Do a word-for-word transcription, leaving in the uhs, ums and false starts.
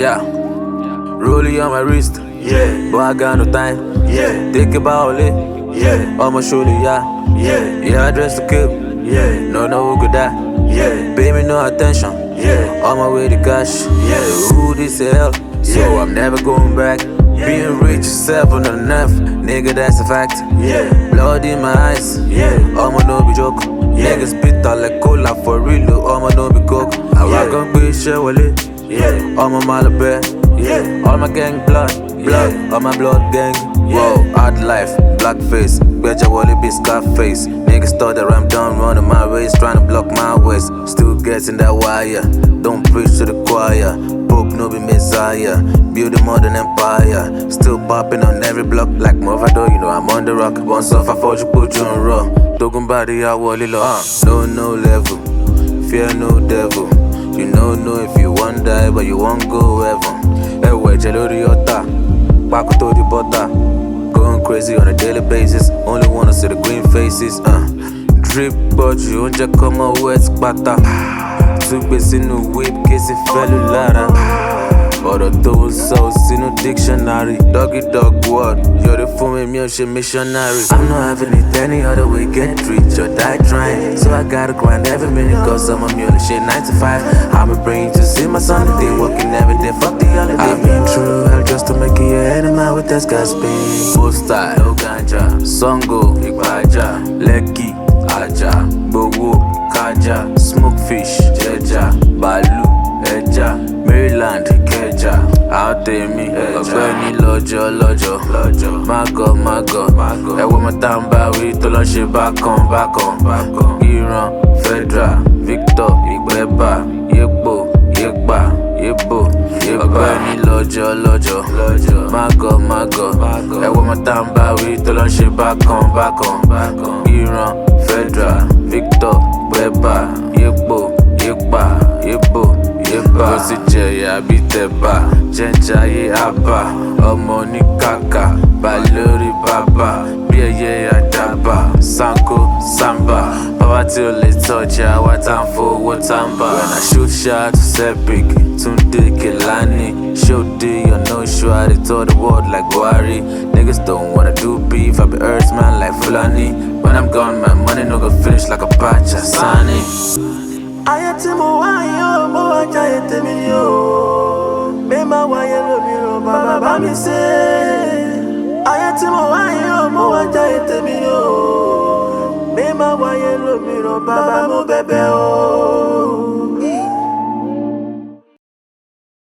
Yeah, rollie on my wrist. Yeah, But I got no time. yeah, Think about it. yeah, On my shoulder, yeah. yeah, Yeah, I dress to kill. yeah, No, no, who could die? yeah, Pay me no attention. yeah, On my way to cash. yeah. Who this hell? So Yeah. I'm never going back. Being rich is seven enough. Nigga, that's a fact. Yeah. Blood in my eyes. Yeah. I'ma no be joke. Yeah. Niggas spit out like cola for real. I'ma no be coke. I Yeah. rock on bitch, shit, wallet. Yeah. All my Malabar. Yeah. All my gang blood, blood, Yeah. all my blood gang. Yeah. Whoa, hard life, black face. Better wallet be Scarface. Niggas thought that I'm done running my race, trying to block my waist. Still getting that wire. Don't preach to the choir. Pope no be messiah. Build a modern empire. Still popping on every block like Movado. You know I'm on the rock. Once off, I thought you put you on raw. Talking about the hour, uh. No, no level. Fear no devil. You know, no if you want die, but you won't go heaven. Ewe jelori yota, Paco to the butter. Going crazy on a daily basis. Only wanna see the green faces. Uh, drip, but you won't just come out wet spatter. Two bits in the whip, case it fell Lara. But those souls in no dictionary. Doggy dog word, you're the fool me, me she missionary. I'm not having it any other way, get rich or die trying. So I gotta grind every minute, cause I'm a mule shit nine to five. I'm a brain to see my son today, working every day, fuck the holiday. I've been through hell just to make it enemy with that gas pain. Full style, no ganja, Songo, Igbaja, Lekki, Aja, Bowo, Kaja, Smoke fish, Jeja, Balu, Eja, Maryland, Keja, out there me, ọ̀gbẹ́ni lọ́jọ́ lọ́jọ́, mágọ̀ mágọ̀, ẹ̀wọ̀n mo tá ń bá wí tó lọ́ ṣe bákan bákan, Ìran, Federal, Victor, Ìgbẹ́bà, Yépo, Yépa, Yébo, ọ̀gbẹ́ni lọ́jọ́ lọ́jọ́, mágọ̀ mágọ̀, ẹ̀wọ̀n mo tá ń bá wí tó lọ́ ṣe bákan bákan, Ìran, Federal, Victor, Ìgbẹ́bà, Yépo, Yépa, Yébo. Bó sì jẹ̀yà bí tẹ̀bà, jẹ́njayé àbá, ọmọ ní kàkà, bá lórí bàbá, bí ẹyẹ àdàbà, Sanko, Samba, bàbá tí ó lè tọ́jà wá tá ń fowó tàǹbà. When I shoot shot, Sepik, Tunde Kelani, show day or no show, I dey tell the world like Buhari. Niggas don't wanna do beef, I be earthman like Fulani. When I'm gone, my money no go finish like a patch, Sani. Ayé tí mo wá yóò, mo wá jáyé tèmi yóò. Bí má wáyé lómìíràn, bàbá bá mi ṣe. Ayé tí mo wá yóò, mo wá jáyé tèmi yóò. Bí má wáyé lómìíràn, bàbá mo bẹ̀bẹ̀ o.